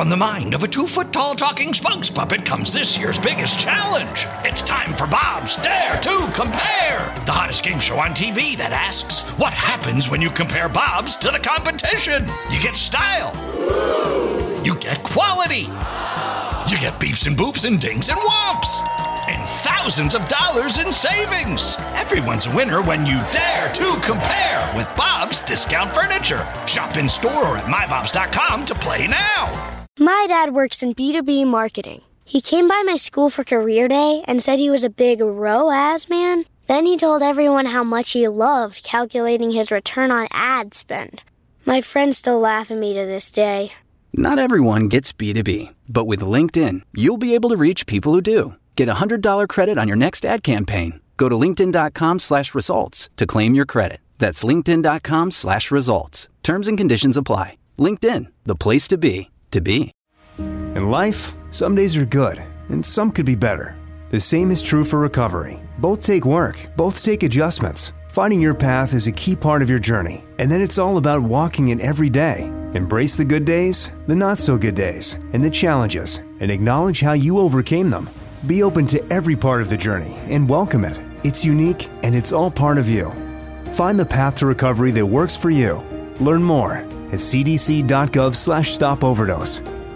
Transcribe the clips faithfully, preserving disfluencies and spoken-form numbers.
From the mind of a two-foot-tall talking spokes puppet comes this year's biggest challenge. It's time for Bob's Dare to Compare, the hottest game show on T V that asks, what happens when you compare Bob's to the competition? You get style. You get quality. You get beeps and boops and dings and whomps. And thousands of dollars in savings. Everyone's a winner when you dare to compare with Bob's Discount Furniture. Shop in store or at my bobs dot com to play now. My dad works in B two B marketing. He came by my school for career day and said he was a big R O A S man. Then he told everyone how much he loved calculating his return on ad spend. My friends still laugh at me to this day. Not everyone gets B two B, but with LinkedIn, you'll be able to reach people who do. Get a one hundred dollars credit on your next ad campaign. Go to linkedin.com slash results to claim your credit. That's linkedin.com slash results. Terms and conditions apply. LinkedIn, the place to be, to be. In life, some days are good, and some could be better. The same is true for recovery. Both take work, both take adjustments. Finding your path is a key part of your journey, and then it's all about walking it every day. Embrace the good days, the not-so-good days, and the challenges, and acknowledge how you overcame them. Be open to every part of the journey and welcome it. It's unique, and it's all part of you. Find the path to recovery that works for you. Learn more at cdc.gov slash stop overdose.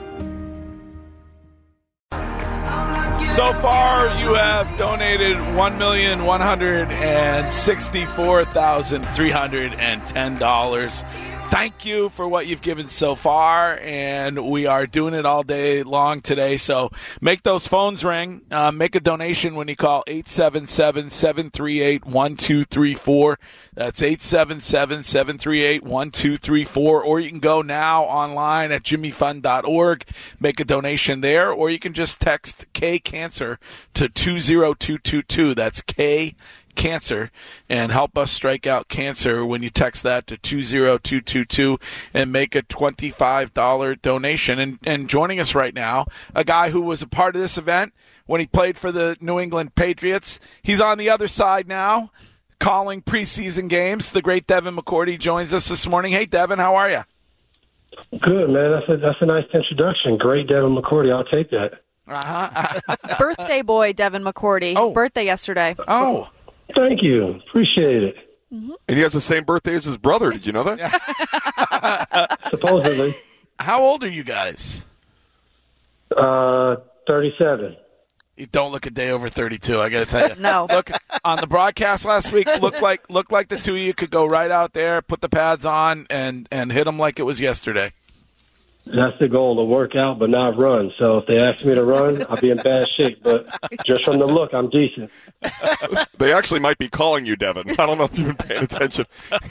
So far, you have donated one million one hundred sixty-four thousand three hundred ten dollars. Thank you for what you've given so far, and we are doing it all day long today. So make those phones ring. Uh, make a donation when you call eight seven seven, seven three eight, one two three four. That's eight seven seven, seven three eight, one two three four. Or you can go now online at jimmy fund dot org, make a donation there, or you can just text K Cancer to two zero two two two. That's K Cancer, and help us strike out cancer when you text that to two zero two two two and make a twenty-five dollars donation. And, and joining us right now, a guy who was a part of this event when he played for the New England Patriots. He's on the other side now, calling preseason games. The great Devin McCourty joins us this morning. Hey, Devin, how are you? Good, man. That's a, that's a nice introduction. Great Devin McCourty. I'll take that. Uh-huh. Birthday boy, Devin McCourty. Oh. His birthday yesterday. Oh. Thank you. Appreciate it. Mm-hmm. And he has the same birthday as his brother. Did you know that? Supposedly. How old are you guys? Uh, thirty-seven. You don't look a day over thirty-two, I got to tell you. No. Look, on the broadcast last week, looked like looked like the two of you could go right out there, put the pads on, and, and hit them like it was yesterday. That's the goal, to work out but not run. So if they ask me to run, I'll be in bad shape. But just from the look, I'm decent. They actually might be calling you, Devin. I don't know if you've been paying attention.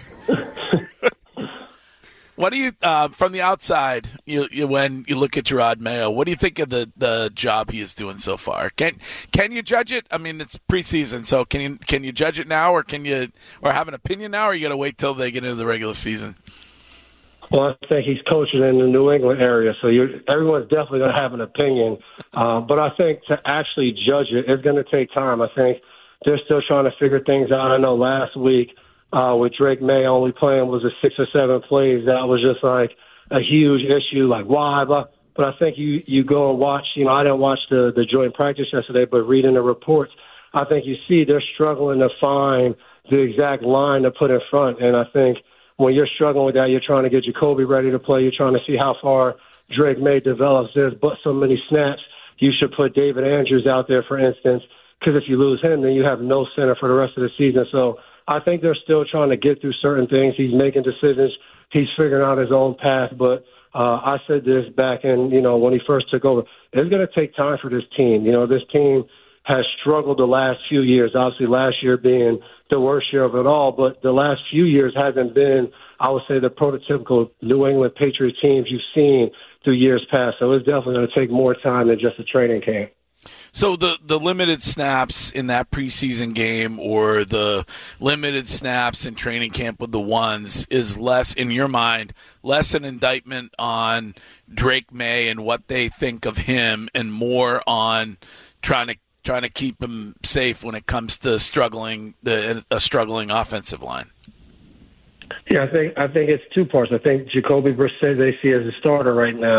What do you, uh, from the outside, you, you when you look at Gerard Mayo, what do you think of the, the job he is doing so far? Can can you judge it? I mean, it's preseason, so can you can you judge it now, or can you or have an opinion now, or you got to wait till they get into the regular season? Well, I think he's coaching in the New England area, so you're, everyone's definitely going to have an opinion. Uh, but I think to actually judge it, it's going to take time. I think they're still trying to figure things out. I know last week uh, with Drake May only playing was a six or seven plays. That was just like a huge issue, like why? But, but I think you, you go and watch, you know, I didn't watch the, the joint practice yesterday, but reading the reports, I think you see they're struggling to find the exact line to put in front. And I think when you're struggling with that, you're trying to get Jacoby ready to play. You're trying to see how far Drake May develops. There's but so many snaps. You should put David Andrews out there, for instance, because if you lose him, then you have no center for the rest of the season. So I think they're still trying to get through certain things. He's making decisions. He's figuring out his own path. But uh, I said this back in, you know, when he first took over. It's going to take time for this team. You know, this team has struggled the last few years, obviously last year being the worst year of it all, but the last few years hasn't been, I would say, the prototypical New England Patriot teams you've seen through years past. So it's definitely going to take more time than just a training camp. So the, the limited snaps in that preseason game or the limited snaps in training camp with the ones is less, in your mind, less an indictment on Drake May and what they think of him and more on trying to trying to keep him safe when it comes to struggling the a struggling offensive line? Yeah, I think I think it's two parts. I think Jacoby Brissett they see as a starter right now,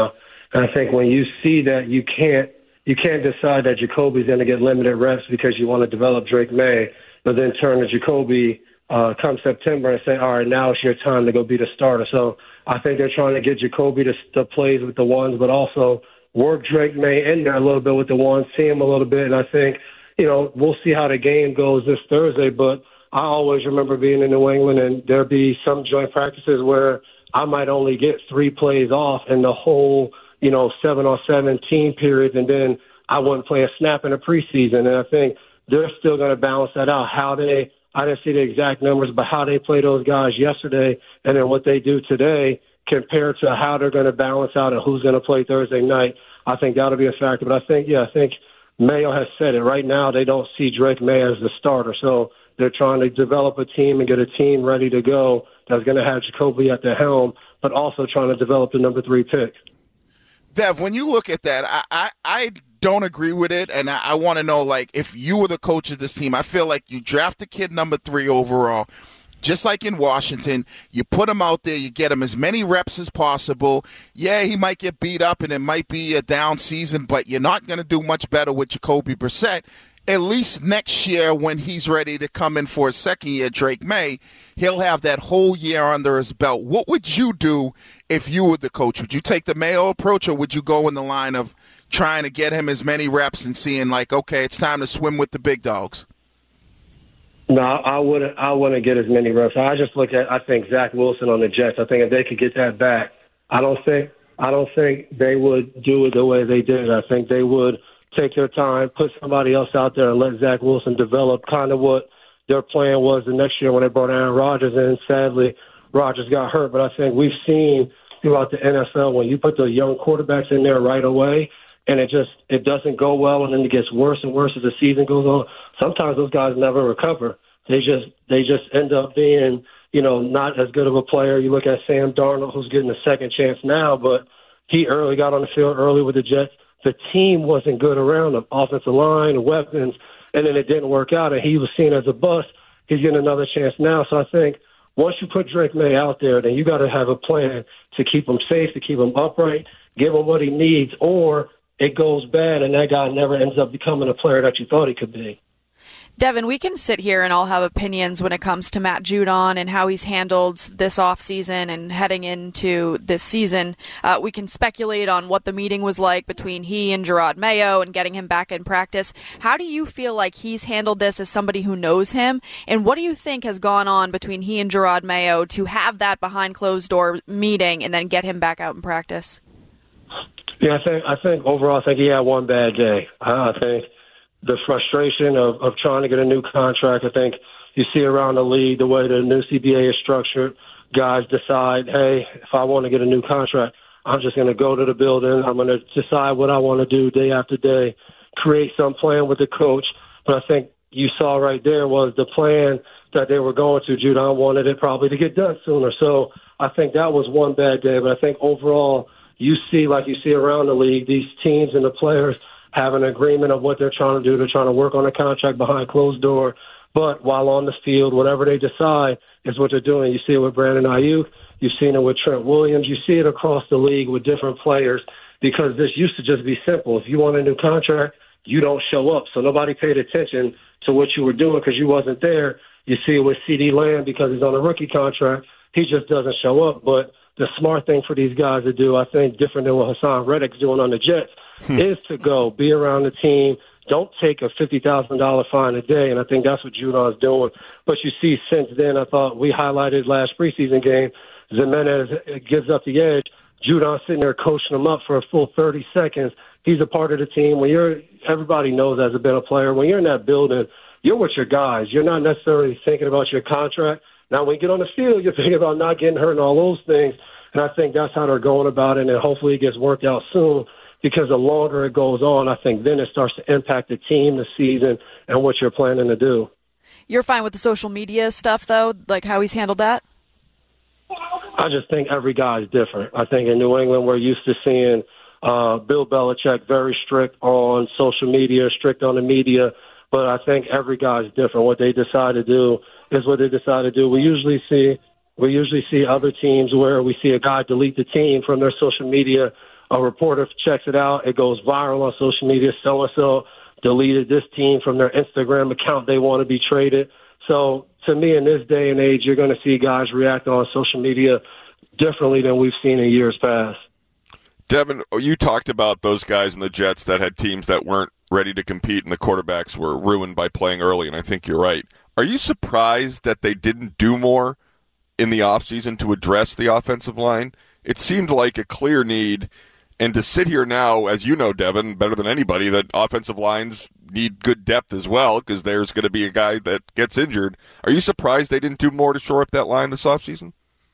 And I think when you see that, you can't you can't decide that Jacoby's going to get limited reps because you want to develop Drake May, but then turn to Jacoby uh, come September and say, all right, now it's your time to go be the starter. So I think they're trying to get Jacoby to, to plays with the ones, but also work Drake May in there a little bit with the ones, see him a little bit. And I think, you know, we'll see how the game goes this Thursday, but I always remember being in New England and there'd be some joint practices where I might only get three plays off in the whole, you know, seven on seven team periods, and then I wouldn't play a snap in the preseason. And I think they're still going to balance that out. How they, I didn't see the exact numbers, but how they play those guys yesterday and then what they do today compared to how they're going to balance out and who's going to play Thursday night, I think that'll be a factor. But I think, yeah, I think Mayo has said it. Right now they don't see Drake May as the starter. So they're trying to develop a team and get a team ready to go that's going to have Jacoby at the helm, but also trying to develop the number three pick. Dev, when you look at that, I, I, I don't agree with it, and I, I want to know, like, if you were the coach of this team, I feel like you draft the kid number three overall, just like in Washington. You put him out there, you get him as many reps as possible. Yeah, he might get beat up, and it might be a down season, but you're not going to do much better with Jacoby Brissett. At least next year when he's ready to come in for a second year, Drake May, he'll have that whole year under his belt. What would you do if you were the coach? Would you take the Mayo approach, or would you go in the line of trying to get him as many reps and seeing, like, okay, it's time to swim with the big dogs? No, I wouldn't. I wouldn't get as many reps. I just look at. I think Zach Wilson on the Jets. I think if they could get that back, I don't think. I don't think they would do it the way they did. I think they would take their time, put somebody else out there, and let Zach Wilson develop kind of what their plan was the next year when they brought Aaron Rodgers in. Sadly, Rodgers got hurt, but I think we've seen throughout the N F L when you put the young quarterbacks in there right away, and it just it doesn't go well, and then it gets worse and worse as the season goes on. Sometimes those guys never recover. They just they just end up being, you know, not as good of a player. You look at Sam Darnold, who's getting a second chance now, but he early got on the field early with the Jets. The team wasn't good around him, offensive line, weapons, and then it didn't work out, and he was seen as a bust. He's getting another chance now. So I think once you put Drake May out there, then you got to have a plan to keep him safe, to keep him upright, give him what he needs, or it goes bad and that guy never ends up becoming a player that you thought he could be. Devin, we can sit here and all have opinions when it comes to Matt Judon and how he's handled this offseason and heading into this season. Uh, we can speculate on what the meeting was like between he and Gerard Mayo and getting him back in practice. How do you feel like he's handled this as somebody who knows him? And what do you think has gone on between he and Gerard Mayo to have that behind closed door meeting and then get him back out in practice? Yeah, I think I think overall, I think he had one bad day. I think the frustration of, of trying to get a new contract, I think you see around the league the way the new C B A is structured. Guys decide, hey, if I want to get a new contract, I'm just going to go to the building. I'm going to decide what I want to do day after day, create some plan with the coach. But I think you saw right there was the plan that they were going to. Judon wanted it probably to get done sooner. So I think that was one bad day. But I think overall you see, like you see around the league, these teams and the players have an agreement of what they're trying to do. They're trying to work on a contract behind closed door. But while on the field, whatever they decide is what they're doing. You see it with Brandon Ayuk. You've seen it with Trent Williams. You see it across the league with different players because this used to just be simple. If you want a new contract, you don't show up. So nobody paid attention to what you were doing because you wasn't there. You see it with CeeDee Lamb because he's on a rookie contract. He just doesn't show up. But the smart thing for these guys to do, I think, different than what Hassan Reddick's doing on the Jets, is to go, be around the team. Don't take a fifty thousand dollars fine a day, and I think that's what Judon's doing. But you see, since then, I thought we highlighted last preseason game, Zimenez gives up the edge. Judon's sitting there coaching him up for a full thirty seconds. He's a part of the team. When you're, everybody knows as a better player, when you're in that building, you're with your guys. You're not necessarily thinking about your contract. Now, when you get on the field, you're thinking about not getting hurt and all those things. And I think that's how they're going about it, and hopefully it gets worked out soon. Because the longer it goes on, I think then it starts to impact the team, the season, and what you're planning to do. You're fine with the social media stuff, though, like how he's handled that? I just think every guy is different. I think in New England we're used to seeing uh, Bill Belichick very strict on social media, strict on the media, but I think every guy is different. What they decide to do is what they decide to do. We usually see we usually see other teams where we see a guy delete the team from their social media a reporter checks it out, it goes viral on social media. So-and-so deleted this team from their Instagram account. They want to be traded. So to me, in this day and age, you're going to see guys react on social media differently than we've seen in years past. Devin, you talked about those guys in the Jets that had teams that weren't ready to compete and the quarterbacks were ruined by playing early, and I think you're right. Are you surprised that they didn't do more in the offseason to address the offensive line? It seemed like a clear need, and to sit here now, as you know, Devin, better than anybody, that offensive lines need good depth as well because there's going to be a guy that gets injured. Are you surprised they didn't do more to shore up that line this offseason?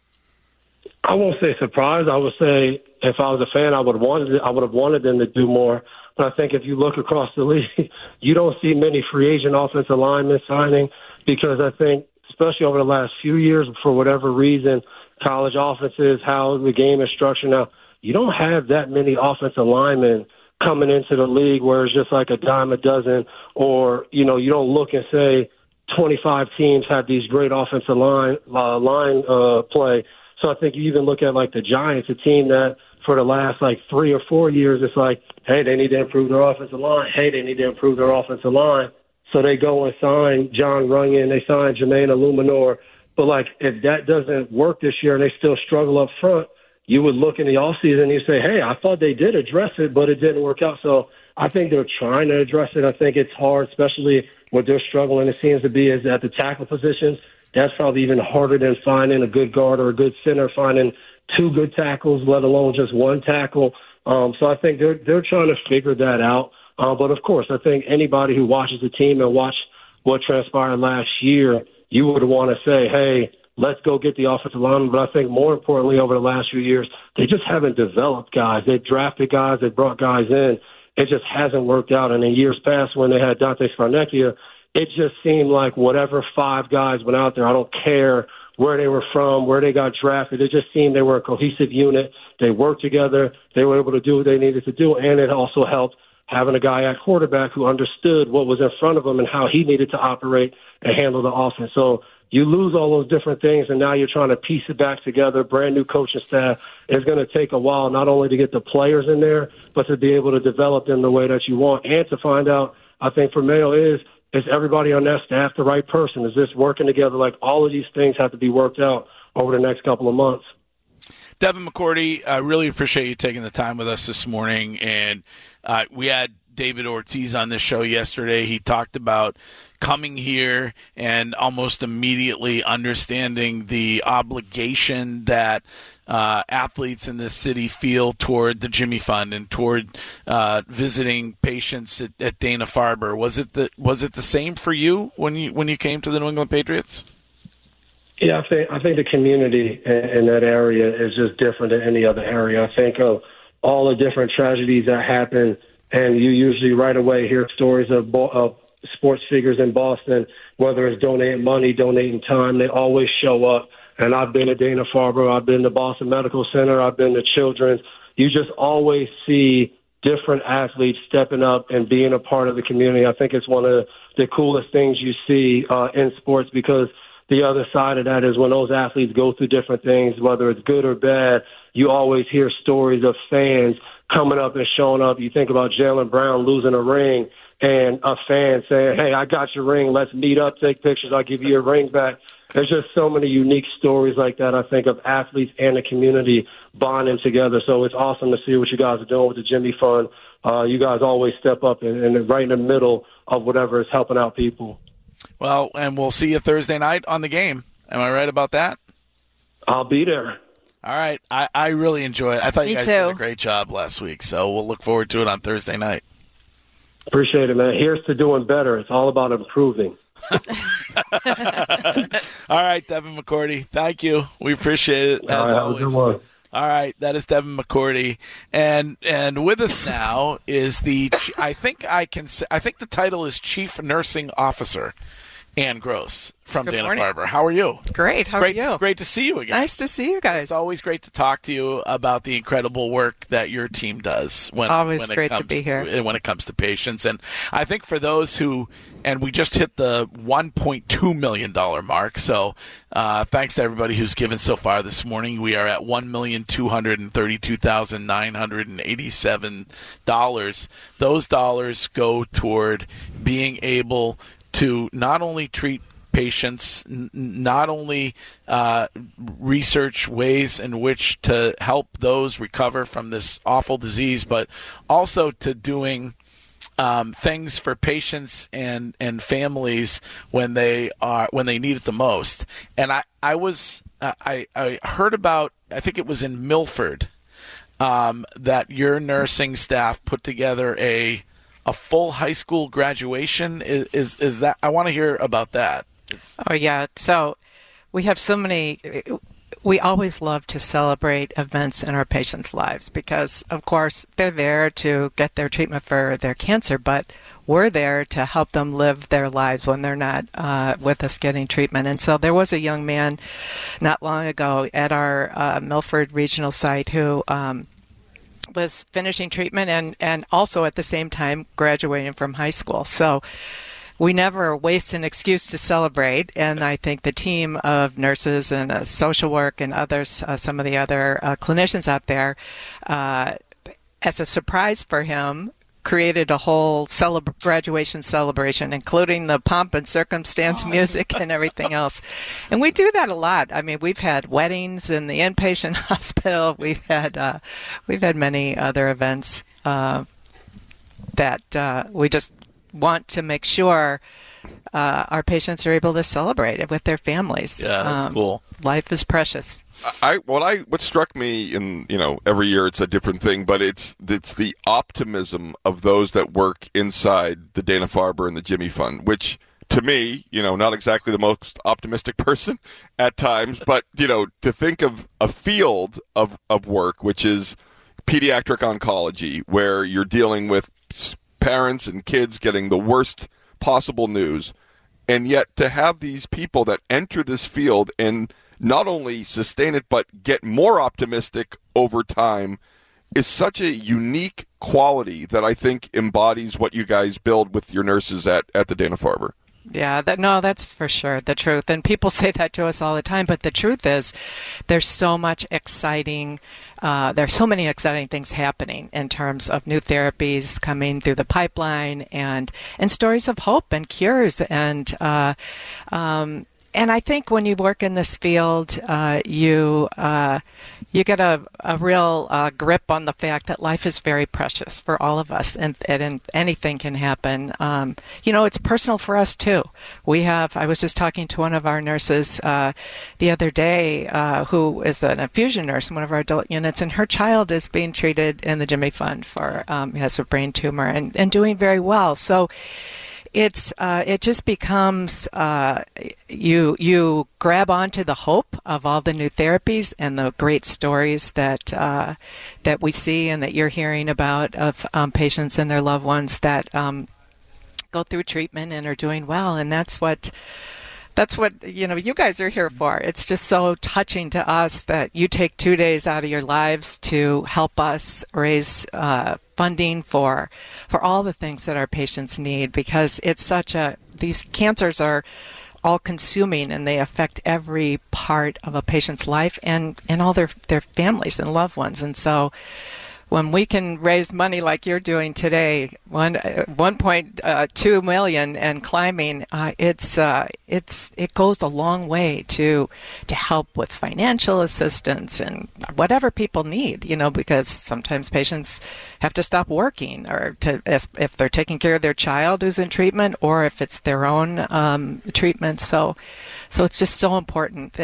I won't say surprised. I would say if I was a fan, I would have wanted I would have wanted them to do more. But I think if you look across the league, you don't see many free agent offensive linemen signing because I think, especially over the last few years, for whatever reason, college offenses, how the game is structured now, you don't have that many offensive linemen coming into the league where it's just like a dime a dozen, or, you know, you don't look and say twenty-five teams have these great offensive line uh, line uh, play. So I think you even look at, like, the Giants, a team that for the last, like, three or four years, it's like, hey, they need to improve their offensive line. Hey, they need to improve their offensive line. So they go and sign John Runyon. They sign Jermaine Illuminor. But, like, if that doesn't work this year and they still struggle up front, you would look in the offseason and you say, hey, I thought they did address it, but it didn't work out. So I think they're trying to address it. I think it's hard, especially what they're struggling, it seems to be, is at the tackle positions. That's probably even harder than finding a good guard or a good center, finding two good tackles, let alone just one tackle. Um, so I think they're they're trying to figure that out. Uh, but, of course, I think anybody who watches the team and watched what transpired last year, you would want to say, hey, let's go get the offensive lineman. But I think more importantly, over the last few years, they just haven't developed guys. They've drafted guys. They've brought guys in. It just hasn't worked out. And in years past when they had Dante Scarnecchia, it just seemed like whatever five guys went out there, I don't care where they were from, where they got drafted. It just seemed they were a cohesive unit. They worked together. They were able to do what they needed to do. And it also helped having a guy at quarterback who understood what was in front of him and how he needed to operate and handle the offense. So you lose all those different things, and now you're trying to piece it back together. Brand new coaching staff. It's going to take a while not only to get the players in there, but to be able to develop them the way that you want and to find out, I think for Mayo is, is everybody on that staff the right person? Is this working together? Like, all of these things have to be worked out over the next couple of months. Devin McCourty, I really appreciate you taking the time with us this morning. And uh, we had David Ortiz on this show yesterday. He talked about coming here and almost immediately understanding the obligation that uh, athletes in this city feel toward the Jimmy Fund and toward uh, visiting patients at, at Dana-Farber. Was it the was it the same for you when you when you came to the New England Patriots? Yeah, I think I think the community in, in that area is just different than any other area. I think of all the different tragedies that happen, and you usually right away hear stories of, of sports figures in Boston, whether it's donating money, donating time. They always show up. And I've been to Dana-Farber, I've been to Boston Medical Center, I've been to Children's. You just always see different athletes stepping up and being a part of the community. I think it's one of the coolest things you see uh, in sports, because the other side of that is when those athletes go through different things, whether it's good or bad, you always hear stories of fans coming up and showing up. You think about Jaylen Brown losing a ring and a fan saying, hey, I got your ring, let's meet up, take pictures, I'll give you your ring back. There's just so many unique stories like that, I think, of athletes and the community bonding together. So it's awesome to see what you guys are doing with the Jimmy Fund. Uh, you guys always step up and, and right in the middle of whatever is helping out people. Well, and we'll see you Thursday night on the game. Am I right about that? I'll be there. All right. I, I really enjoy it. I thought Me you guys too. did a great job last week, so we'll look forward to it on Thursday night. Appreciate it, man. Here's to doing better. It's all about improving. All right, Devin McCourty. Thank you. We appreciate it, as all right, always. have a good one. All right, that is Devin McCourty, and and with us now is the I think I can say, I think the title is Chief Nursing Officer, Ann Gross from Good Dana-Farber. morning. How are you? Great. How great, are you? Great to see you again. Nice to see you guys. It's always great to talk to you about the incredible work that your team does. When, always when it great comes, to be here. When it comes to patients. And I think for those who, and we just hit the one point two million dollars mark. So uh, thanks to everybody who's given so far this morning. We are at one million two hundred thirty-two thousand nine hundred eighty-seven dollars. Those dollars go toward being able to not only treat patients, n- not only uh, research ways in which to help those recover from this awful disease, but also to doing um, things for patients and, and families when they are when they need it the most. And I I was uh, I I heard about, I think it was in Milford, um, that your nursing staff put together a a full high school graduation. Is is, is that? I want to hear about that. Oh, yeah. So we have so many. We always love to celebrate events in our patients' lives because, of course, they're there to get their treatment for their cancer, but we're there to help them live their lives when they're not uh, with us getting treatment. And so there was a young man not long ago at our uh, Milford regional site who um, was finishing treatment and, and also at the same time graduating from high school. So we never waste an excuse to celebrate, and I think the team of nurses and uh, social work and others, uh, some of the other uh, clinicians out there, uh, as a surprise for him, created a whole celebra- graduation celebration, including the pomp and circumstance music and everything else. And we do that a lot. I mean, we've had weddings in the inpatient hospital. We've had uh, we've had many other events uh, that uh, we just want to make sure uh, our patients are able to celebrate it with their families. Yeah, that's um, cool. Life is precious. I what I what struck me in you know every year it's a different thing, but it's it's the optimism of those that work inside the Dana-Farber and the Jimmy Fund, which to me, you know, not exactly the most optimistic person at times, but you know, to think of a field of of work which is pediatric oncology, where you're dealing with parents and kids getting the worst possible news, and yet to have these people that enter this field and not only sustain it but get more optimistic over time is such a unique quality that I think embodies what you guys build with your nurses at, at the Dana-Farber. Yeah, that, no, that's for sure the truth. And people say that to us all the time. But the truth is there's so much exciting, uh, there's so many exciting things happening in terms of new therapies coming through the pipeline and, and stories of hope and cures. And, uh, um, and I think when you work in this field, uh, you uh, you get a, a real uh, grip on the fact that life is very precious for all of us, and, and anything can happen. Um, you know, it's personal for us too. We have. I was just talking to one of our nurses uh, the other day, uh, who is an infusion nurse in one of our adult units, and her child is being treated in the Jimmy Fund for um, has a brain tumor and, and doing very well. So. It's uh, it just becomes uh, you you grab onto the hope of all the new therapies and the great stories that uh, that we see and that you're hearing about of um, patients and their loved ones that um, go through treatment and are doing well, and that's what. That's what, you know, you guys are here for. It's just so touching to us that you take two days out of your lives to help us raise uh, funding for for all the things that our patients need, because it's such a, these cancers are all consuming and they affect every part of a patient's life and, and all their, their families and loved ones. And so when we can raise money like you're doing today, one one point two million and climbing, uh, it's uh, it's it goes a long way to to help with financial assistance and whatever people need. You know, because sometimes patients have to stop working, or to if they're taking care of their child who's in treatment, or if it's their own um, treatment. So, so it's just so important. And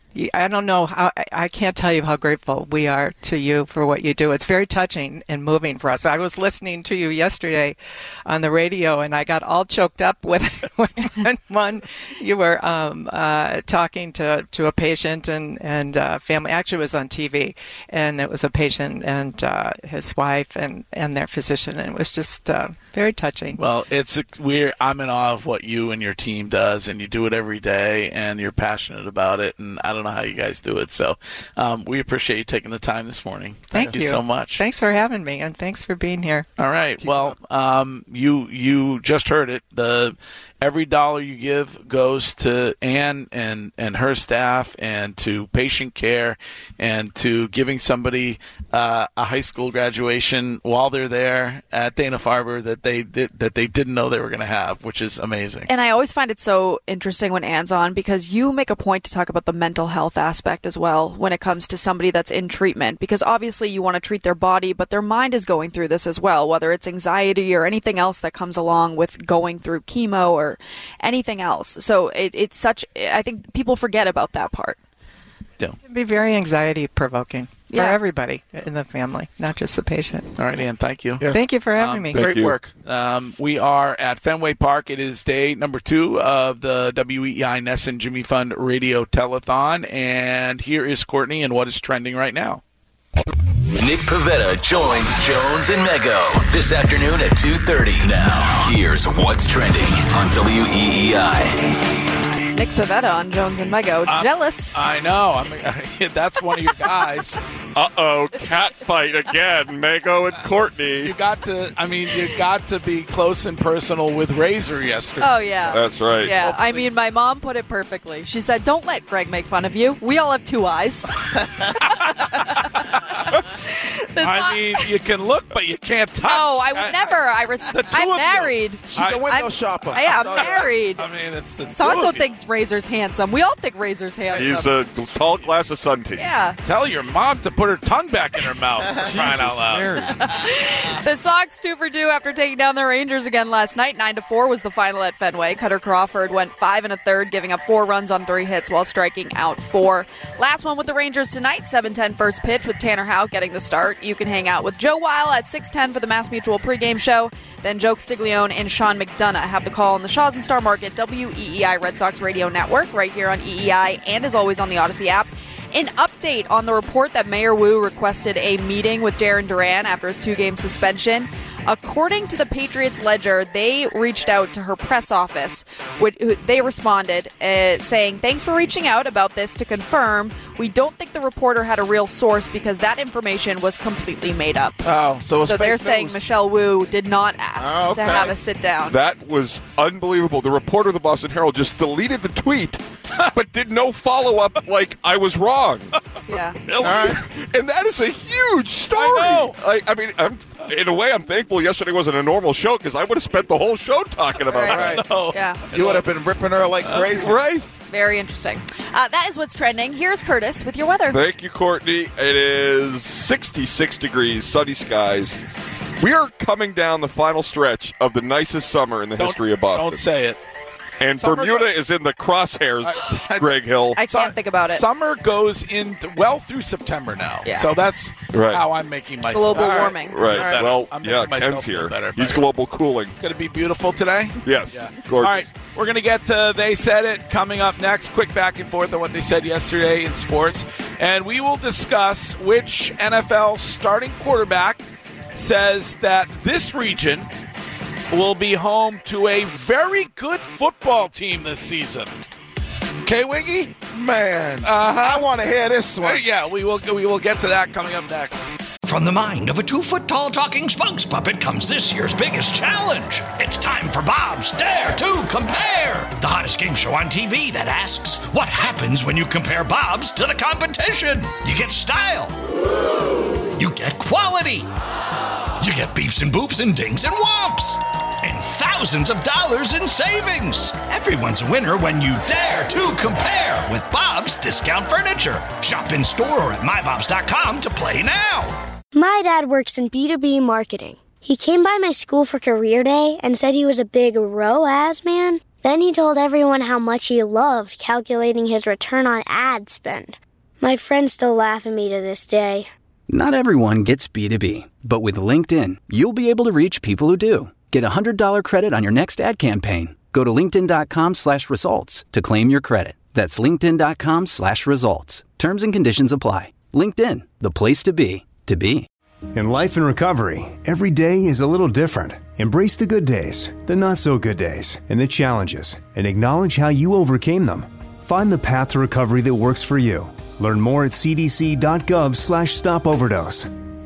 I don't know how, I can't tell you how grateful we are to you for what you do. It's very touching and moving for us. I was listening to you yesterday on the radio, and I got all choked up with when one, you were um, uh, talking to, to a patient and, and uh, family. Actually, it was on T V, and it was a patient and uh, his wife and, and their physician, and it was just uh, very touching. Well, it's we're I'm in awe of what you and your team does, and you do it every day, and you're passionate about it, and I don't know how you guys do it. So um, we appreciate you taking the time this morning. Thank, Thank you. you so much. Thanks for having me, and thanks for being here. All right. Well, um, you you just heard it. The every dollar you give goes to Ann and, and her staff and to patient care and to giving somebody uh, a high school graduation while they're there at Dana-Farber that they did, that they didn't know they were going to have, which is amazing. And I always find it so interesting when Ann's on because you make a point to talk about the mental health aspect as well when it comes to somebody that's in treatment, because obviously you want to treat their body, but their mind is going through this as well, whether it's anxiety or anything else that comes along with going through chemo or anything else. So it, it's such, I think people forget about that part. Yeah. It can be very anxiety provoking for Yeah. everybody in the family, not just the patient. All right, Ann, thank you. Yeah. Thank you for having Um, me. Thank Great you. work. Um, we are at Fenway Park. It is day number two of the W E E I Nesson Jimmy Fund Radio Telethon. And here is Courtney and what is trending right now. Nick Pavetta joins Jones and Mego this afternoon at two thirty. Now, here's what's trending on W E E I. Nick Pavetta on Jones and Mego. Uh, Jealous. I know. I mean, that's one of your guys. Uh-oh, cat fight again, Mego and Courtney. You got to, I mean, you got to be close and personal with Razor yesterday. Oh, yeah. That's right. Yeah, I mean, my mom put it perfectly. She said, don't let Greg make fun of you. We all have two eyes. This I song- mean, you can look, but you can't touch. Oh, I would never. I res- The two I'm of you. married. She's I- a window I'm, shopper. Yeah, I'm I know that. married. I mean, it's the two Santo of you. thinks Razor's handsome. We all think Razor's handsome. He's a tall glass of sun tea. yeah. Tell your mom to put her tongue back in her mouth. For crying out loud. The Sox two for two after taking down the Rangers again last night. Nine to four was the final at Fenway. Cutter Crawford went five and a third, giving up four runs on three hits while striking out four. Last one with the Rangers tonight. seven ten first pitch with Tanner Houck getting the start. You can hang out with Joe Weil at six ten for the Mass Mutual pregame show. Then Joe Castiglione and Sean McDonough have the call on the Shaws and Star Market W E E I Red Sox Radio Network right here on E E I and as always on the Odyssey app. An update on the report that Mayor Wu requested a meeting with Jarren Duran after his two-game suspension. According to the Patriots Ledger, they reached out to her press office. They responded uh, saying, thanks for reaching out about this to confirm. We don't think the reporter had a real source because that information was completely made up. Oh, so it's So fake they're news. saying Michelle Wu did not ask Oh, okay. to have a sit down. That was unbelievable. The reporter of the Boston Herald just deleted the tweet, but did no follow-up like I was wrong. Yeah. All right. And that is a huge story. I know. I, I mean, I'm, in a way, I'm thankful yesterday wasn't a normal show because I would have spent the whole show talking about Right. that. Oh. Yeah. You would have been ripping her like crazy. Right? Very interesting. Uh, that is what's trending. Here's Curtis with your weather. Thank you, Courtney. It is sixty-six degrees, sunny skies. We are coming down the final stretch of the nicest summer in the Don't- history of Boston. Don't say it. And Summer Bermuda goes- is in the crosshairs, I- Greg Hill. I can't think about it. Summer goes in well through September now. Yeah. So that's Right. how I'm making myself. Global All right. warming. right. All right. Well, I'm yeah, making myself Ken's feel here. better, He's better. global cooling. It's going to be beautiful today. Yes. Yeah. Gorgeous. All right, we're going to get to They Said It coming up next. Quick back and forth on what they said yesterday in sports. And we will discuss which N F L starting quarterback says that this region will be home to a very good football team this season. Okay, Wiggy? Man, Uh-huh. I want to hear this Uh, one. yeah, we will, we will get to that coming up next. From the mind of a two-foot-tall talking spokes puppet comes this year's biggest challenge. It's time for Bob's Dare to Compare, the hottest game show on T V that asks, what happens when you compare Bob's to the competition? You get style. You get quality. You get beeps and boops and dings and whomps. And thousands of dollars in savings. Everyone's a winner when you dare to compare with Bob's Discount Furniture. Shop in store or at my bobs dot com to play now. My dad works in B two B marketing. He came by my school for career day and said he was a big R O A S man. Then he told everyone how much he loved calculating his return on ad spend. My friends still laugh at me to this day. Not everyone gets B two B, but with LinkedIn, you'll be able to reach people who do. Get a one hundred dollars credit on your next ad campaign. Go to linkedin.com slash results to claim your credit. That's linkedin.com slash results. Terms and conditions apply. LinkedIn, the place to be, to be. In life and recovery, every day is a little different. Embrace the good days, the not so good days, and the challenges, and acknowledge how you overcame them. Find the path to recovery that works for you. Learn more at cdc.gov slash stop overdose.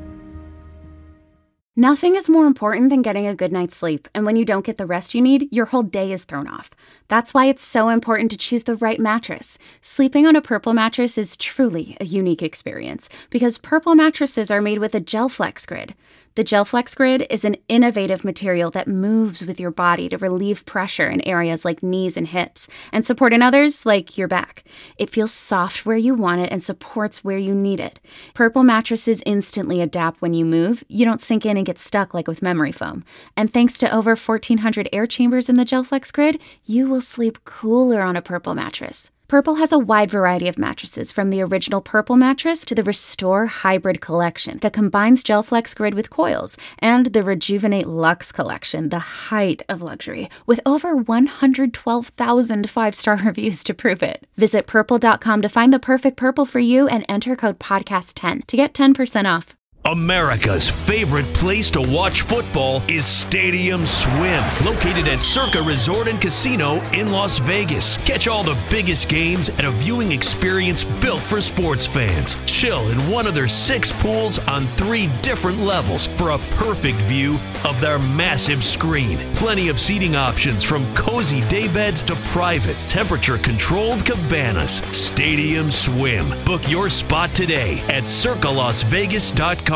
Nothing is more important than getting a good night's sleep, and when you don't get the rest you need, your whole day is thrown off. That's why it's so important to choose the right mattress. Sleeping on a Purple mattress is truly a unique experience because Purple mattresses are made with a GelFlex grid. The GelFlex grid is an innovative material that moves with your body to relieve pressure in areas like knees and hips and support in others like your back. It feels soft where you want it and supports where you need it. Purple mattresses instantly adapt when you move. You don't sink in and get stuck like with memory foam. And thanks to over fourteen hundred air chambers in the GelFlex grid, you will sleep cooler on a Purple mattress. Purple has a wide variety of mattresses, from the original Purple mattress to the Restore Hybrid collection that combines GelFlex grid with coils, and the Rejuvenate Luxe collection, the height of luxury, with over one hundred twelve thousand five-star reviews to prove it. Visit purple dot com to find the perfect Purple for you and enter code podcast ten to get ten percent off. America's favorite place to watch football is Stadium Swim, located at Circa Resort and Casino in Las Vegas. Catch all the biggest games at a viewing experience built for sports fans. Chill in one of their six pools on three different levels for a perfect view of their massive screen. Plenty of seating options, from cozy daybeds to private, temperature-controlled cabanas. Stadium Swim. Book your spot today at circa las vegas dot com.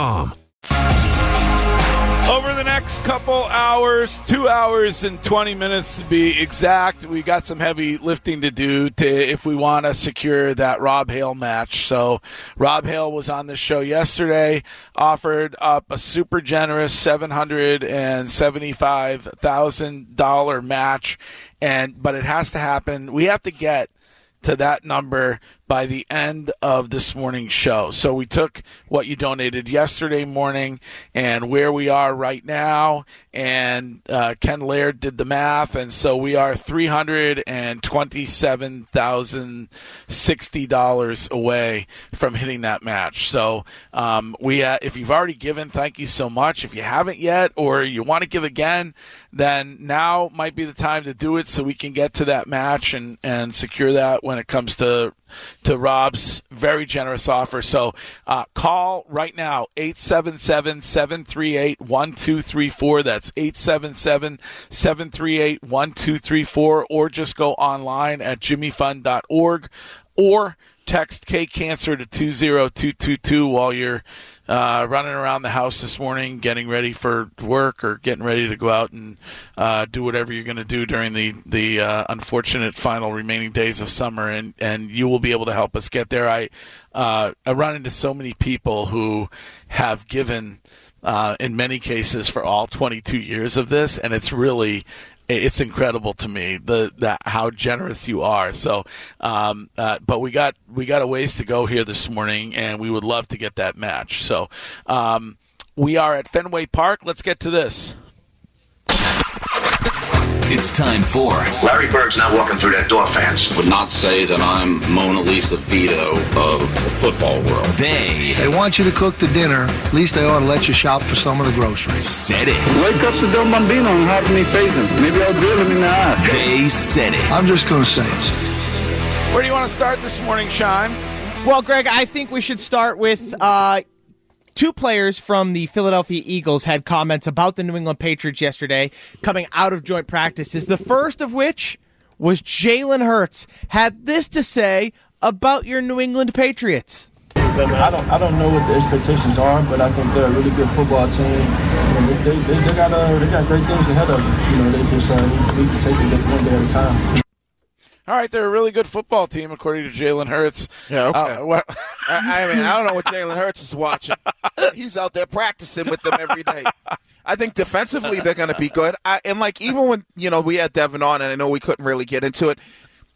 Over the next couple hours, two hours and twenty minutes to be exact, we got some heavy lifting to do to if we want to secure that Rob Hale match. So Rob Hale was on the show yesterday, offered up a super generous seven hundred seventy-five thousand dollars match, and but it has to happen. We have to get to that number by the end of this morning's show. So we took what you donated yesterday morning and where we are right now, and uh, Ken Laird did the math, and so we are three hundred twenty-seven thousand sixty dollars away from hitting that match. So um, we, uh, if you've already given, thank you so much. If you haven't yet, or you want to give again, then now might be the time to do it so we can get to that match and, and secure that when it comes to to Rob's very generous offer. So uh, call right now, eight seven seven, seven three eight, one two three four. That's eight seven seven, seven three eight, one two three four, or just go online at jimmy fund dot org, or text K-Cancer to two zero two two two while you're uh, running around the house this morning, getting ready for work or getting ready to go out and uh, do whatever you're going to do during the, the uh, unfortunate final remaining days of summer, and, and you will be able to help us get there. I, uh, I run into so many people who have given, uh, in many cases, for all twenty-two years of this, and it's really it's incredible to me the, the how generous you are. So, um, uh, but we got we got a ways to go here this morning, and we would love to get that match. So, um, we are at Fenway Park. Let's get to this. It's time for Larry Bird's not walking through that door, fans. Would not say that I'm Mona Lisa Vito of the football world. They They want you to cook the dinner. At least they ought to let you shop for some of the groceries. said it. Wake up the Don Bambino and have me face him. Maybe I'll drill him in the eye. They said it. I'm just going to say it. Where do you want to start this morning, Sean? Well, Greg, I think we should start with uh, two players from the Philadelphia Eagles had comments about the New England Patriots yesterday coming out of joint practices. The first of which was Jalen Hurts had this to say about your New England Patriots. I don't, I don't know what the expectations are, but I think they're a really good football team. You know, they, they, they got uh, they got great things ahead of them. You know, they just uh, need to take it one day at a time. All right, they're a really good football team, according to Jalen Hurts. Yeah, okay. Uh, well, I, I mean, I don't know what Jalen Hurts is watching. He's out there practicing with them every day. I think defensively they're going to be good. I, and, like, even when, you know, we had Devin on, and I know we couldn't really get into it,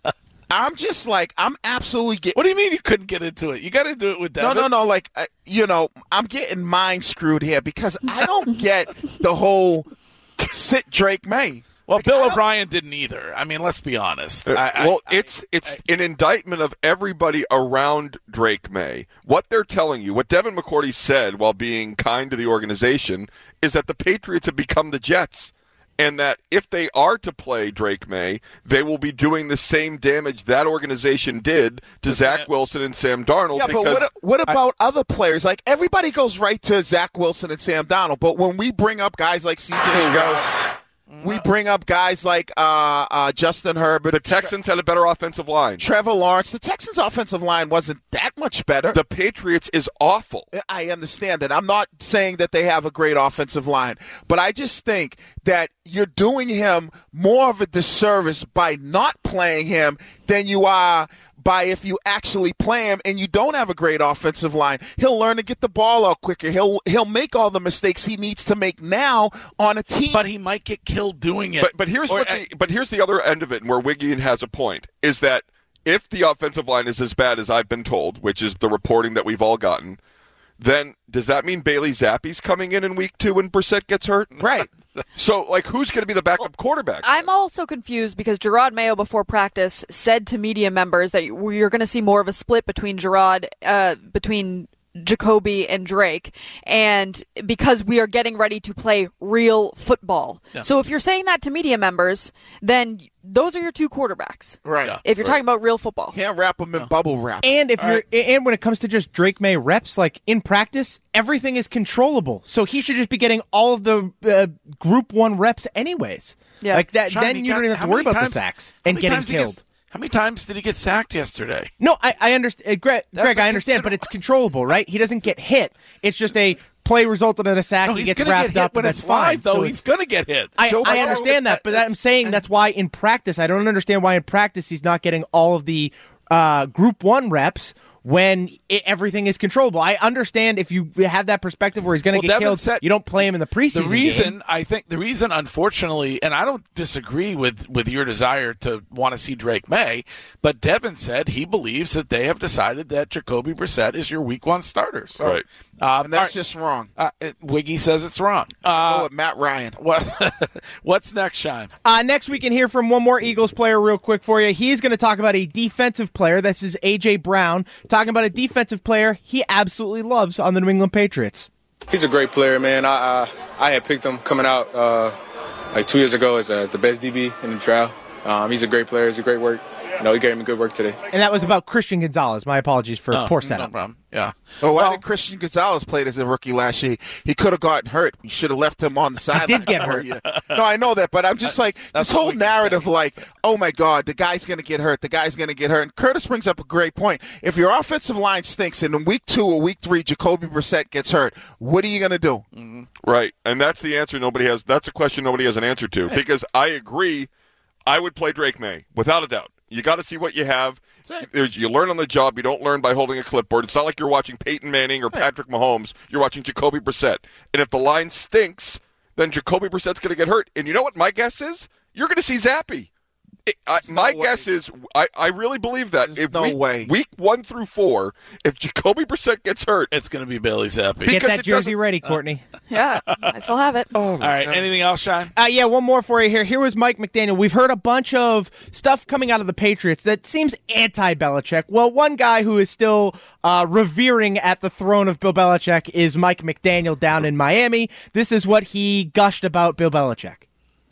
I'm just like, I'm absolutely getting... What do you mean you couldn't get into it? You got to do it with Devin. No, no, no. Like, uh, you know, I'm getting mind screwed here because I don't get the whole sit Drake May. Well, like, Bill O'Brien didn't either. I mean, let's be honest. Uh, I, well, I, it's it's I, an indictment of everybody around Drake May. What they're telling you, what Devin McCourty said while being kind to the organization, is that the Patriots have become the Jets. And that if they are to play Drake May, they will be doing the same damage that organization did to Zach Wilson and Sam Darnold. Yeah, but what, what about I, other players? Like, everybody goes right to Zach Wilson and Sam Darnold, but when we bring up guys like C J Stroud, we bring up guys like uh, uh, Justin Herbert. The Texans had a better offensive line. Trevor Lawrence. The Texans' offensive line wasn't that much better. The Patriots is awful. I understand that. I'm not saying that they have a great offensive line, but I just think that you're doing him more of a disservice by not playing him than you are by if you actually play him and you don't have a great offensive line. He'll learn to get the ball out quicker. He'll he'll make all the mistakes he needs to make now on a team. But he might get killed doing it. But but here's or, what the, but here's the other end of it, and where Wiggy has a point, is that if the offensive line is as bad as I've been told, which is the reporting that we've all gotten, then does that mean Bailey Zappi's coming in in week two when Brissett gets hurt? Right. So, like, who's going to be the backup quarterback? I'm also confused because Gerard Mayo before practice said to media members that you're going to see more of a split between Gerard, uh, between Jacoby and Drake, and because we are getting ready to play real football. Yeah. So if you're saying that to media members, then those are your two quarterbacks. Right. Yeah. If you're right. talking about real football. Can't wrap them in bubble wrap. And if All you're right. and when it comes to just Drake May reps, like in practice, everything is controllable. So he should just be getting all of the uh, group one reps anyways. Yeah. Like that Sean, then you you got, don't even have to worry about times, the sacks and getting killed. Gets, how many times did he get sacked yesterday? No, I, I understand, Greg. That's Greg I understand, but it's controllable, right? He doesn't get hit. It's just a play resulted in a sack. No, he he's gets gonna wrapped get hit up, when and it's that's fine. live, though. So he's going to get hit. I, Joe I Burrow, understand that, but I'm saying that's why in practice I don't understand why in practice he's not getting all of the uh, group one reps when it, everything is controllable. I understand if you have that perspective where he's going to Well, get Devin killed, said, you don't play him in the preseason The reason game. I think the reason, unfortunately, and I don't disagree with, with your desire to want to see Drake May, but Devin said he believes that they have decided that Jacoby Brissett is your week one starter. So, right. Uh, and that's right. just wrong. Uh, Wiggy says it's wrong. Uh, oh, Matt Ryan. What? What's next, Shine? Uh, next, we can hear from one more Eagles player real quick for you. He's going to talk about a defensive player. This is A J. Brown, talking about a defensive player he absolutely loves on the New England Patriots. He's a great player, man. I uh, I had picked him coming out uh, like two years ago as, uh, as the best D B in the draft. Um, he's a great player. He's a great work. You know, he gave me good work today. And that was about Christian Gonzalez. My apologies for Oh, poor no setup. problem. Yeah. Well, why Well- did Christian Gonzalez play as a rookie last year? He could have gotten hurt. You should have left him on the sideline. did get for hurt. you. No, I know that, but I'm just like, That's this what whole we keep narrative saying. like, oh my God, the guy's going to get hurt. The guy's going to get hurt. And Curtis brings up a great point. If your offensive line stinks and in week two or week three, Jacoby Brissett gets hurt, what are you going to do? Mm-hmm. Right, and that's the answer nobody has. That's a question nobody has an answer to. Because I agree, I would play Drake May, without a doubt. You got to see what you have. There's, you learn on the job. You don't learn by holding a clipboard. It's not like you're watching Peyton Manning or Patrick Mahomes. You're watching Jacoby Brissett. And if the line stinks, then Jacoby Brissett's going to get hurt. And you know what my guess is? You're going to see Zappy. It, I, my no guess is, I, I really believe that. There's if no week, way. Week one through four, if Jacoby Brissett gets hurt, It's going to be Bailey Zappi. Get because that it jersey doesn't- ready, Courtney. Yeah, I still have it. Oh, All right. Anything else, Shine? Uh, yeah, one more for you here. Here was Mike McDaniel. We've heard a bunch of stuff coming out of the Patriots that seems anti-Belichick. Well, one guy who is still uh, revering at the throne of Bill Belichick is Mike McDaniel down in Miami. This is what he gushed about Bill Belichick.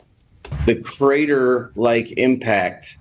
The crater-like impact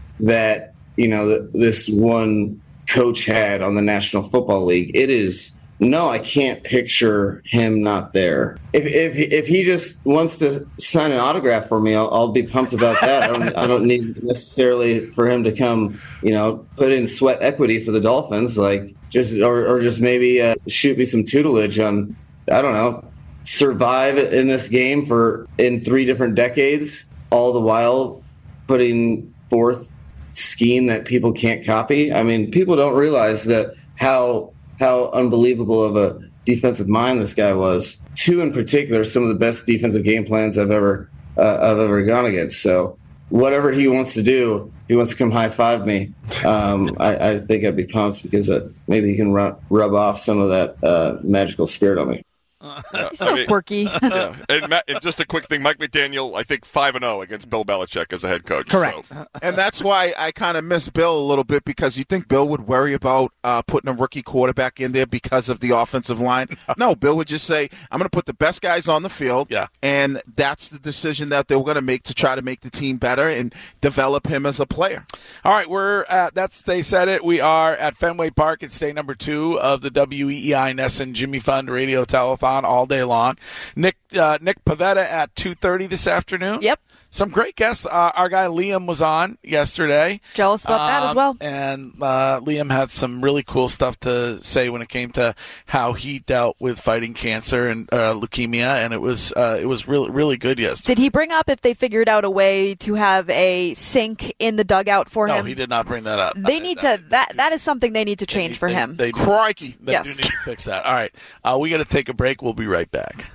that, you know, th- this one coach had on the National Football League. It is, no, I can't picture him not there. If if if he just wants to sign an autograph for me, I'll, I'll be pumped about that. I don't I don't need necessarily for him to come, you know, put in sweat equity for the Dolphins, like just or or just maybe uh, shoot me some tutelage on, I don't know, survive in this game for in three different decades, all the while putting forth scheme that people can't copy. I mean, people don't realize that how how unbelievable of a defensive mind this guy was. two in particular, some of the best defensive game plans I've ever uh, I've ever gone against. So whatever he wants to do, if he wants to come high five me, um, I, I think I'd be pumped because uh, maybe he can rub, rub off some of that uh, magical spirit on me. Yeah, He's so I mean, quirky. yeah. and, Matt, and just a quick thing, Mike McDaniel, I think five and zero against Bill Belichick as a head coach. Correct. So. And that's why I kind of miss Bill a little bit, because you think Bill would worry about uh, putting a rookie quarterback in there because of the offensive line. No, Bill would just say, I'm going to put the best guys on the field, yeah. and that's the decision that they were going to make to try to make the team better and develop him as a player. All right, we're at, that's, they said it. We are at Fenway Park. It's day number two of the W E E I Nesson Jimmy Fund Radio Telethon all day long. Nick uh, Nick Pavetta at two thirty this afternoon. Yep. Some great guests. Uh, our guy Liam was on yesterday. Jealous about um, that as well. And uh, Liam had some really cool stuff to say when it came to how he dealt with fighting cancer and uh, leukemia, and it was uh, it was really really good yesterday. Did he bring up if they figured out a way to have a sink in the dugout for no, him? No, he did not bring that up. They need to that that is something they need to change they, for they, him. They, they Crikey. They yes. do need to fix that. All right, uh, we got to take a break. We'll be right back.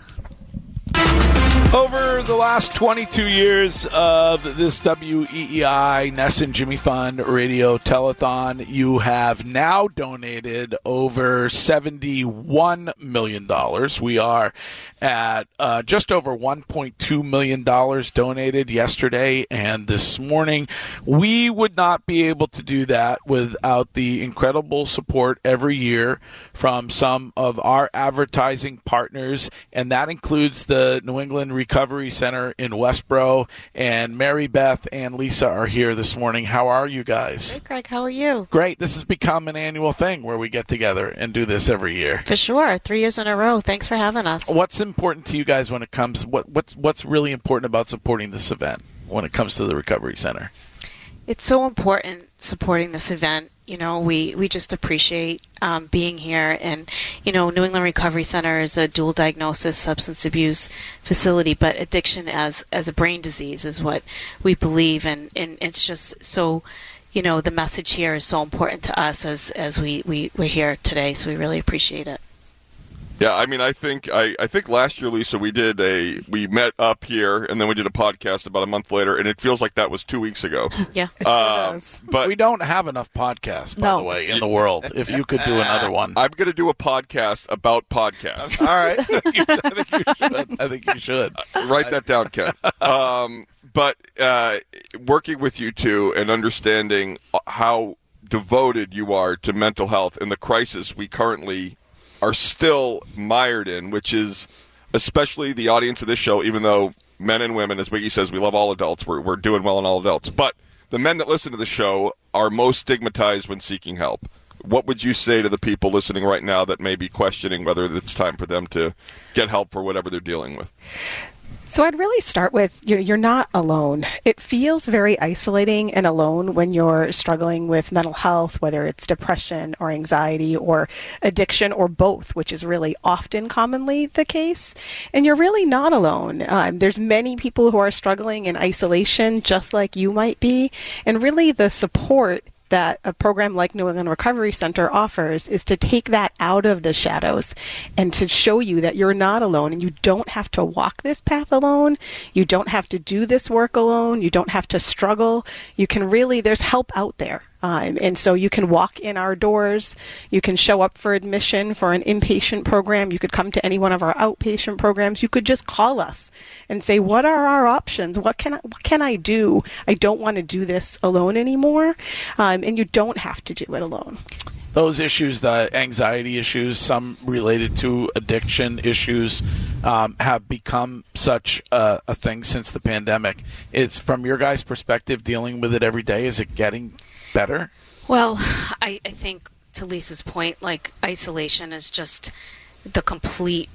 Over the last twenty-two years of this W E E I Nesson Jimmy Fund Radio Telethon, you have now donated over seventy-one million dollars. We are at uh, just over one point two million dollars donated yesterday and this morning. We would not be able to do that without the incredible support every year from some of our advertising partners, and that includes the New England Recovery Center in Westboro. And Mary Beth and Lisa are here this morning. How are you guys? Hey, Greg. How are you? Great. This has become an annual thing where we get together and do this every year. For sure. Three years in a row. Thanks for having us. What's important to you guys when it comes, what, what's, what's really important about supporting this event when it comes to the Recovery Center? It's so important supporting this event. You know, we, we just appreciate um, being here. And, you know, New England Recovery Center is a dual diagnosis substance abuse facility, but addiction as, as a brain disease is what we believe. And, and it's just so, you know, the message here is so important to us as, as we, we, we're here today. So we really appreciate it. Yeah, I mean, I think I, I think last year, Lisa, we did a we met up here and then we did a podcast about a month later, and it feels like that was two weeks ago. Yeah, um, but we don't have enough podcasts, by no. the way, in the world. If you could do another one, I'm going to do a podcast about podcasts. All right, I think you should. I think you should uh, write that down, Ken. Um, but uh, working with you two and understanding how devoted you are to mental health and the crisis we currently are still mired in, which is especially the audience of this show, even though men and women, as Wiggy says, we love all adults. We're, we're doing well in all adults. But the men that listen to the show are most stigmatized when seeking help. What would you say to the people listening right now that may be questioning whether it's time for them to get help for whatever they're dealing with? So I'd really start with, you know, you're not alone. It feels very isolating and alone when you're struggling with mental health, whether it's depression or anxiety or addiction or both, which is really often commonly the case. And you're really not alone. Um, there's many people who are struggling in isolation, just like you might be. And really the support that a program like New England Recovery Center offers is to take that out of the shadows and to show you that you're not alone and you don't have to walk this path alone. You don't have to do this work alone. You don't have to struggle. You can really, there's help out there. Um, and so you can walk in our doors. You can show up for admission for an inpatient program. You could come to any one of our outpatient programs. You could just call us and say, what are our options? What can I, what can I do? I don't want to do this alone anymore. Um, and you don't have to do it alone. Those issues, the anxiety issues, some related to addiction issues, um, have become such a, a thing since the pandemic. Is, from your guys' perspective, dealing with it every day, is it getting better? Well, I, I think to Lisa's point, like isolation is just the complete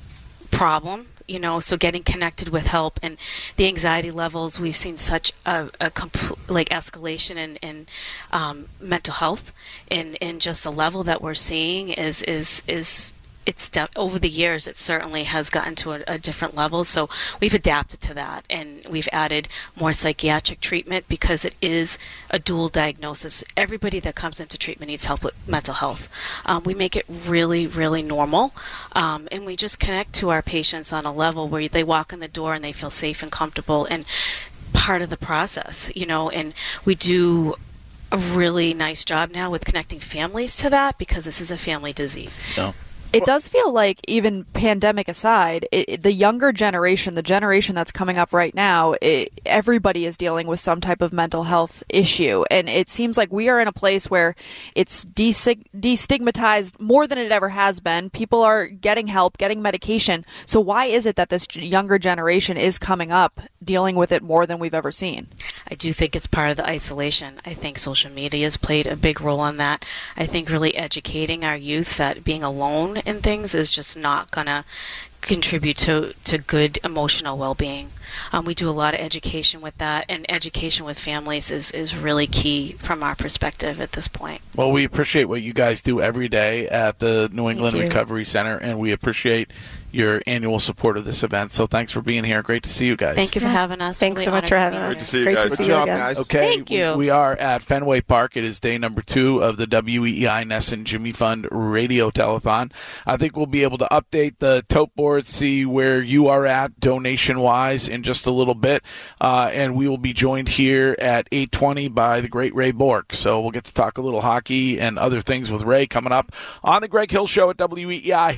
problem, you know, so getting connected with help and the anxiety levels, we've seen such a, a compl- like escalation in, in um, mental health and, and just the level that we're seeing is, is, is it's de- over the years, it certainly has gotten to a, a different level. So we've adapted to that, and, we've added more psychiatric treatment because it is a dual diagnosis. Everybody that comes into treatment needs help with mental health. Um, we make it really, really normal, um, and we just connect to our patients on a level where they walk in the door and they feel safe and comfortable and part of the process, you know, and we do a really nice job now with connecting families to that because this is a family disease. No. It does feel like, even pandemic aside, it, the younger generation, the generation that's coming up right now, it, everybody is dealing with some type of mental health issue. And it seems like we are in a place where it's desig- destigmatized more than it ever has been. People are getting help, getting medication. So why is it that this younger generation is coming up dealing with it more than we've ever seen? I do think it's part of the isolation. I think social media has played a big role in that. I think really educating our youth that being alone in things is just not going to contribute to, to good emotional well-being. Um, we do a lot of education with that, and education with families is, is really key from our perspective at this point. Well, we appreciate what you guys do every day at the New England Thank you. Recovery Center, and we appreciate your annual support of this event. So thanks for being here. Great to see you guys. Thank you for having us. Thanks Really so much honored for to having be us. here. Great to see you Great guys. to see Good you job, again. guys. Okay, Thank you. We, we are at Fenway Park. It is day number two of the W E E I Ness and Jimmy Fund Radio Telethon. I think we'll be able to update the tote board, see where you are at donation-wise in just a little bit, uh, and we will be joined here at eight twenty by the great Ray Bork. So we'll get to talk a little hockey and other things with Ray coming up on the Greg Hill Show at W E E I.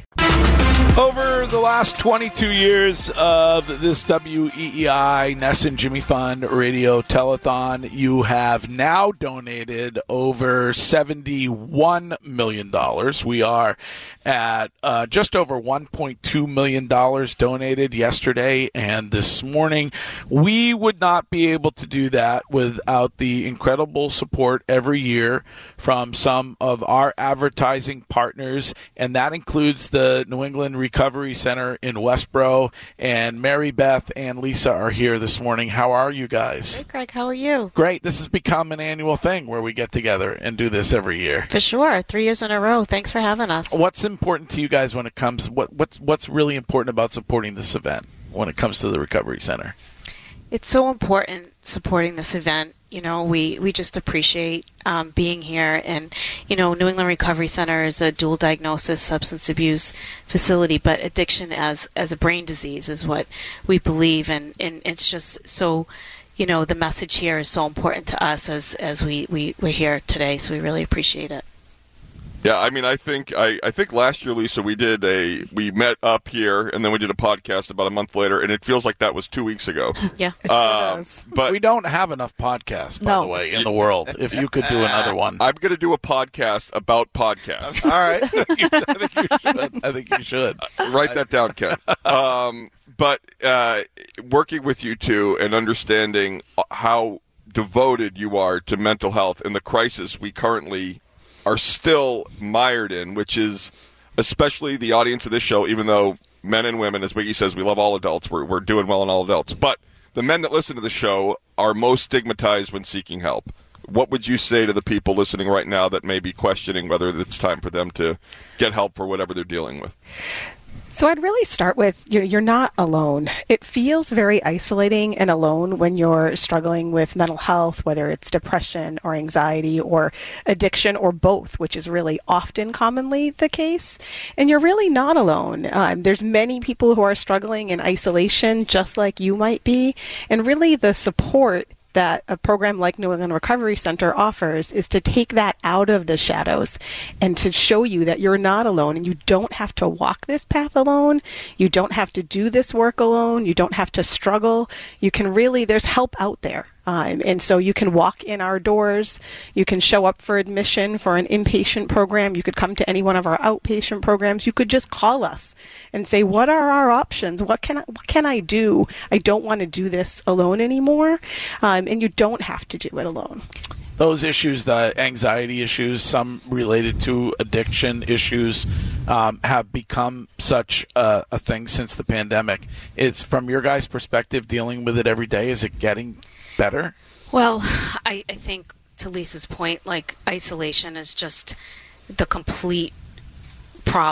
Over the last twenty-two years of this W E E I Ness and Jimmy Fund Radio Telethon, you have now donated over seventy-one million dollars. We are at uh, just over one point two million dollars donated yesterday and this morning. We would not be able to do that without the incredible support every year from some of our advertising partners, and that includes the New England Recovery Center in Westboro. And Mary Beth and Lisa are here this morning. How are you guys? Hey, Greg, how are you? Great. This has become an annual thing where we get together and do this every year. For sure. Three years in a row. Thanks for having us. What's important to you guys when it comes, what, what's, what's really important about supporting this event when it comes to the Recovery Center? It's so important supporting this event. You know, we, we just appreciate um, being here. And, you know, New England Recovery Center is a dual diagnosis substance abuse facility, but addiction as, as a brain disease is what we believe. And, and it's just so, you know, the message here is so important to us as, as we, we, we're here today. So we really appreciate it. Yeah, I mean, I think I, I think last year, Lisa, we did a we met up here and then we did a podcast about a month later, and it feels like that was two weeks ago. Yeah, um, but we don't have enough podcasts, by No. the way, in the world. If you could do another one, I'm going to do a podcast about podcasts. All right. I think you should. I think you should. Write that down, Ken. Um, but uh, working with you two and understanding how devoted you are to mental health and the crisis we currently are still mired in, which is especially the audience of this show, even though men and women, as Wiggy says, we love all adults. We're, we're doing well in all adults. But the men that listen to the show are most stigmatized when seeking help. What would you say to the people listening right now that may be questioning whether it's time for them to get help for whatever they're dealing with? So I'd really start with, you know, you're not alone. It feels very isolating and alone when you're struggling with mental health, whether it's depression or anxiety or addiction or both, which is really often commonly the case. And you're really not alone. Um, there's many people who are struggling in isolation, just like you might be. And really the support that a program like New England Recovery Center offers is to take that out of the shadows and to show you that you're not alone and you don't have to walk this path alone. You don't have to do this work alone. You don't have to struggle. You can really, there's help out there. Um, and so you can walk in our doors. You can show up for admission for an inpatient program. You could come to any one of our outpatient programs. You could just call us and say, what are our options? What can I, what can I do? I don't want to do this alone anymore. Um, and you don't have to do it alone. Those issues, the anxiety issues, some related to addiction issues, um, have become such a, a thing since the pandemic. It's from your guys' perspective, dealing with it every day, is it getting better? Well, I, I think to Lisa's point, like isolation is just the complete problem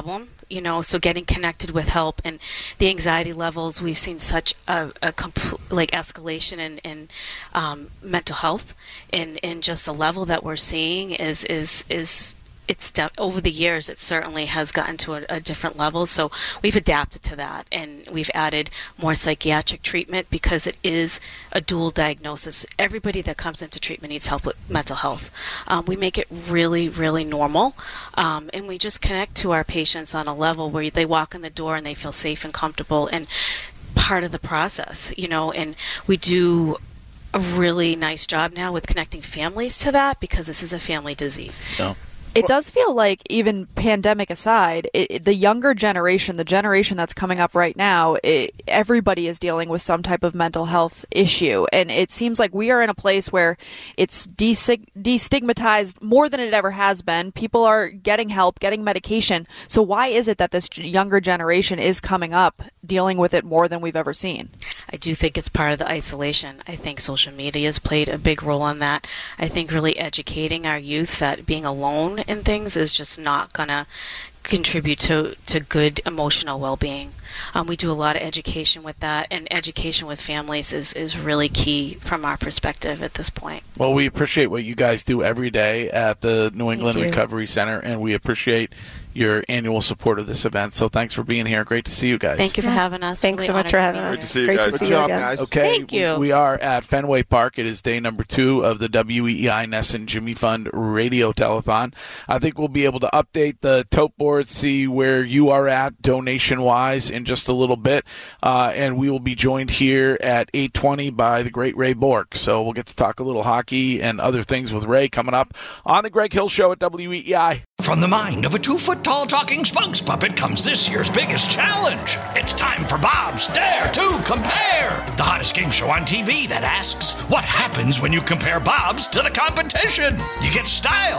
you know, so getting connected with help and the anxiety levels, we've seen such a, a compl- like escalation in, in um, mental health, and, and just the level that we're seeing is, is, is, it's de- over the years, it certainly has gotten to a, a different level. So we've adapted to that, and we've added more psychiatric treatment because it is a dual diagnosis. Everybody that comes into treatment needs help with mental health. Um, we make it really, really normal, um, and we just connect to our patients on a level where they walk in the door and they feel safe and comfortable and part of the process, you know, and we do a really nice job now with connecting families to that because this is a family disease. No. It does feel like, even pandemic aside, it, the younger generation, the generation that's coming up right now, it, everybody is dealing with some type of mental health issue. And it seems like we are in a place where it's desig- destigmatized more than it ever has been. People are getting help, getting medication. So why is it that this younger generation is coming up dealing with it more than we've ever seen? I do think it's part of the isolation. I think social media has played a big role in that. I think really educating our youth that being alone in things is just not going to contribute to, to good emotional well-being. Um, we do a lot of education with that, and education with families is, is really key from our perspective at this point. Well, we appreciate what you guys do every day at the New England you. Recovery Center, and we appreciate your annual support of this event. So thanks for being here. Great to see you guys. Thank you for having us. Thanks Really so much honored for to having be us. here. Great to see you Great guys. to see Good job, you again. guys. Okay, Thank you. We, we are at Fenway Park. It is day number two of the W E E I Nesson Jimmy Fund Radio Telethon. I think we'll be able to update the tote board, see where you are at donation-wise in just a little bit, uh, and we will be joined here at eight twenty by the great Ray Bork. So we'll get to talk a little hockey and other things with Ray coming up on the Greg Hill Show at W E E I. From the mind of a two-foot-tall talking spokes puppet comes this year's biggest challenge. It's time for Bob's Dare to Compare, the hottest game show on T V that asks, what happens when you compare Bob's to the competition? You get style.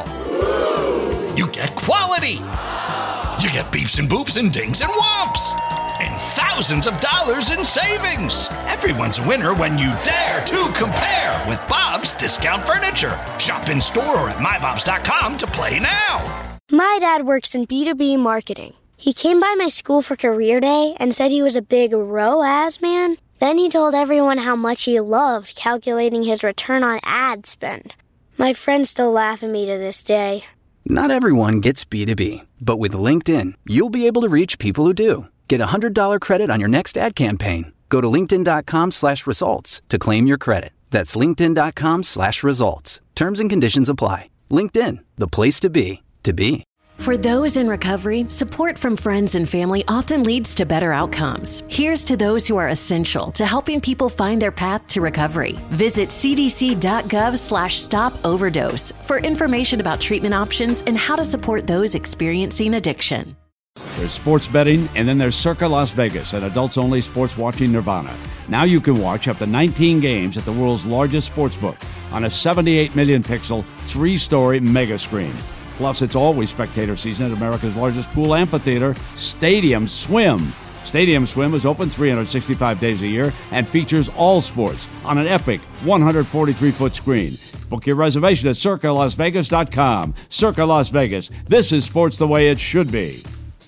You get quality. You get beeps and boops and dings and whomps. And thousands of dollars in savings. Everyone's a winner when you dare to compare with Bob's Discount Furniture. Shop in store or at my bobs dot com to play now. My dad works in B two B marketing. He came by my school for career day and said he was a big R O A S man. Then he told everyone how much he loved calculating his return on ad spend. My friends still laugh at me to this day. Not everyone gets B two B, but with LinkedIn, you'll be able to reach people who do. Get a one hundred dollars credit on your next ad campaign. Go to linkedin.com slash results to claim your credit. That's linkedin.com slash results. Terms and conditions apply. LinkedIn, the place to be, to be. For those in recovery, support from friends and family often leads to better outcomes. Here's to those who are essential to helping people find their path to recovery. Visit cdc.gov slash stop overdose for information about treatment options and how to support those experiencing addiction. There's sports betting, and then there's Circa Las Vegas, an adults-only sports watching nirvana. Now you can watch up to nineteen games at the world's largest sportsbook on a seventy-eight million pixel, three-story mega screen. Plus, it's always spectator season at America's largest pool amphitheater, Stadium Swim. Stadium Swim is open three hundred sixty-five days a year and features all sports on an epic one hundred forty-three foot screen. Book your reservation at circa las vegas dot com. Circa Las Vegas. This is sports the way it should be.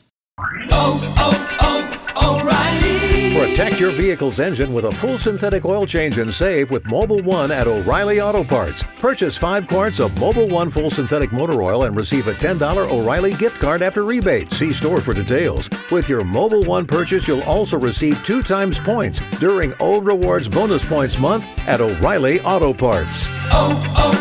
Oh, oh, oh, O'Reilly. Protect your vehicle's engine with a full synthetic oil change and save with Mobil one at O'Reilly Auto Parts. Purchase five quarts of Mobil one full synthetic motor oil and receive a ten dollars O'Reilly gift card after rebate. See store for details. With your Mobil one purchase, you'll also receive two times points during O Rewards Bonus Points Month at O'Reilly Auto Parts. Oh,